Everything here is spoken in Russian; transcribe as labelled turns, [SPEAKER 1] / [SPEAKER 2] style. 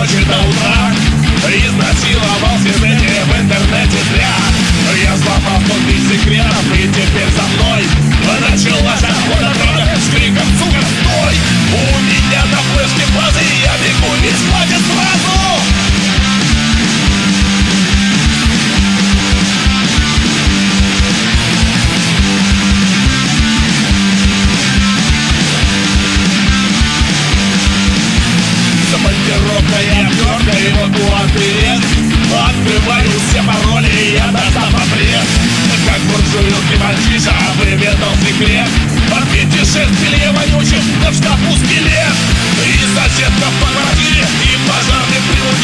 [SPEAKER 1] ночи до утра. Изнасиловал свидетелей в интернете зря. Я сломал тонкий секретов, и теперь за мной началась охота трона с криком «Сука, стой!» У меня на флешке базы, я бегу, ведь хватит сразу. Замонтировка, я твердо и могу отпереть. Открываю все пароли, и я достав ответ. Как буржуйский мальчиша выведал секрет. Подбейте 6 белье вонючим, да в шкафу скелет. И соседка по квартире, и пожарный приут.